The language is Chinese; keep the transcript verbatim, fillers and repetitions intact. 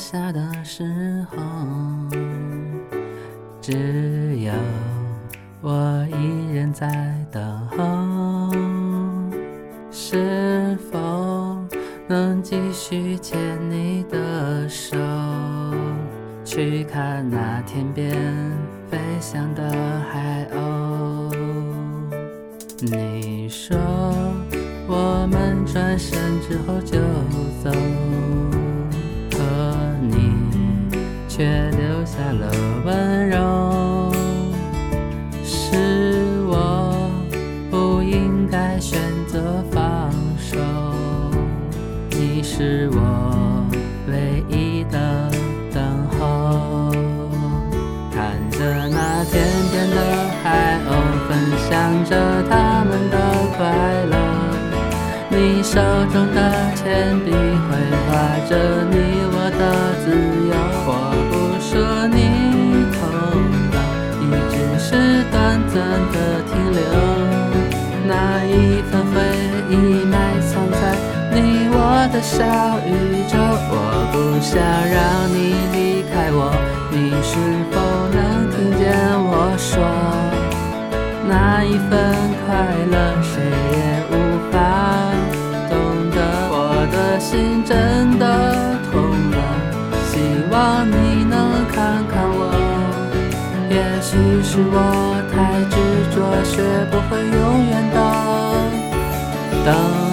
下的时候，只有我一人在等候，是否能继续牵你的手，去看那天边飞翔的海鸥？你说我们转身之后就走，可你却留下了温柔。是我不应该选择放手，你是我唯一的等候。看着那天边的海鸥分享着他们的快乐，你手中的铅笔绘画着你我的自由。我不说你痛了，你只是短暂的停留，那一份回忆埋藏在你我的小宇宙。我不想让你离开我，你是否能听见我说，那一份快乐谁也无法懂得。我的心真的痛了，希望你能看看我。也许是我太执着，学不会永远的等